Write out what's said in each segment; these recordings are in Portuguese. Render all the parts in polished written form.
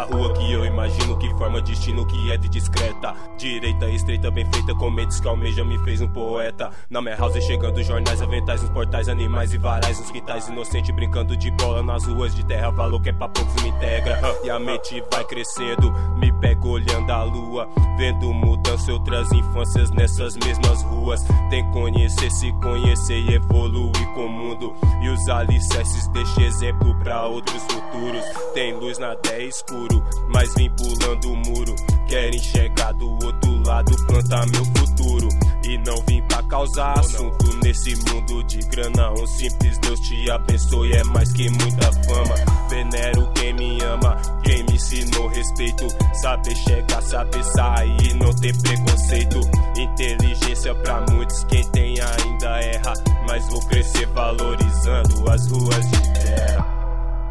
A rua que eu imagino, que forma destino, que é de discreta. Direita estreita, bem feita, com mentes que almeja, me fez um poeta. Na minha house chegando jornais, aventais, nos portais, animais e varais, nos quintais, inocente brincando de bola nas ruas de terra. Valor que é pra poucos me integra. E a mente vai crescendo, me pego olhando a lua, vendo mudança, outras infâncias nessas mesmas ruas. Tem conhecer, se conhecer e evoluir com o mundo. E os alicerces deixa exemplo pra outros futuros. Tem luz na terra, escuro, mas vim pulando o muro. Quero enxergar do outro lado, plantar meu futuro. E não vim pra causar assunto nesse mundo de grana. Um simples Deus te abençoe, é mais que muita fama. Venero quem me ama, quem me ensinou respeito. Saber chegar, saber sair, não ter preconceito. Inteligência pra muitos, quem tem ainda erra. Mas vou crescer valorizando as ruas de terra.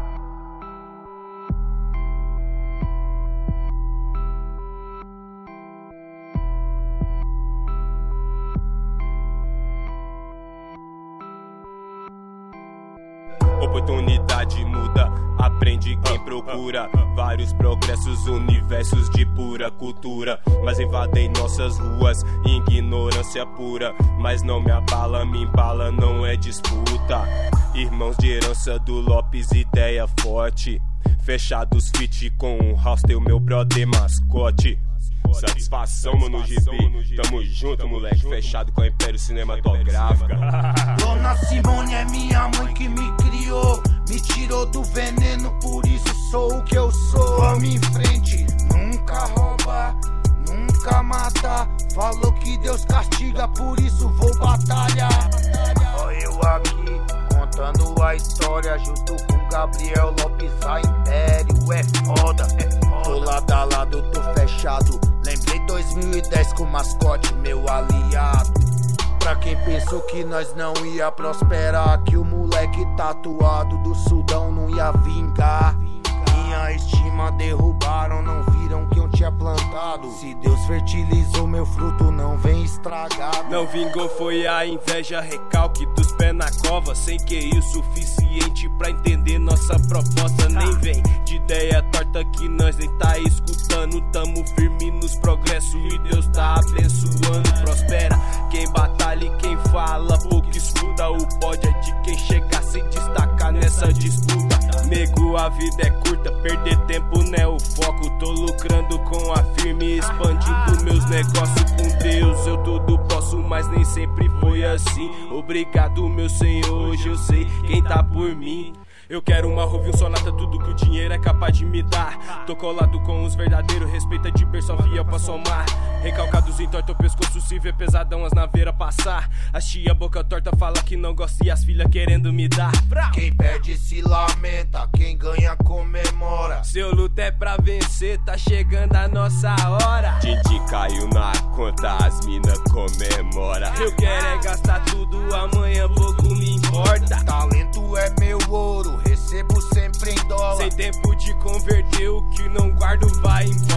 Oportunidade muda, aprende quem procura. Vários progressos, universos de pura cultura. Mas invadem nossas ruas, ignorância pura. Mas não me abala, me embala, não é disputa. Irmãos de herança do Lopes, ideia forte. Fechados fit com um hostel, meu brother mascote. Satisfação, mano, GB. Tamo junto, moleque. Fechado com a Império Cinematográfica. Dona Simone é minha mãe que me criou. Me tirou do veneno, por isso sou o que eu sou. Vamos em frente, nunca rouba, nunca mata. Falou que Deus castiga, por isso vou batalhar. Ó eu aqui, contando a história. Junto com Gabriel Lopes, a Império é foda, é foda. Tô lado a lado, tô fechado. Lembrei 2010 com o mascote, meu aliado. Pra quem pensou que nós não ia prosperar, que o moleque tatuado do Sudão não ia vingar. Minha estima derrubaram, não viram que eu tinha plantado. Se Deus fertilizou meu fruto, não vem estragado. Não vingou, foi a inveja, recalque dos pés na cova. Sem QI o suficiente pra entender nossa proposta. Nem vem de ideia torta que nós nem tá escutando. Tamo firme nos progressos e Deus tá abençoando. Prospera quem batalha e quem fala, pouco escuta. O pódio é de quem chega sem destacar nessa disputa. Nego, a vida é curta, perder tempo não é o foco. Tô lucrando com a firme, expandindo meus negócios. Com Deus eu tudo posso, mas nem sempre foi assim. Obrigado, meu Senhor, hoje eu sei quem tá por mim. Eu quero uma Rove, um Sonata, tudo que o dinheiro é capaz de me dar. Tô colado com os verdadeiros, respeita de berço fiel pra somar. Recalcados entorta o pescoço, se vê pesadão as naveiras passar. As tia boca torta fala que não gosta e as filhas querendo me dar. Quem perde se lamenta, quem ganha comemora. Seu luto é pra vencer, tá chegando a nossa hora. Didi caiu na conta, as mina comemora. Eu quero é gastar tudo, amanhã pouco me importa. Talento é meu ouro, recebo sempre em dólar. Sem tempo de converter, o que não guardo vai embora.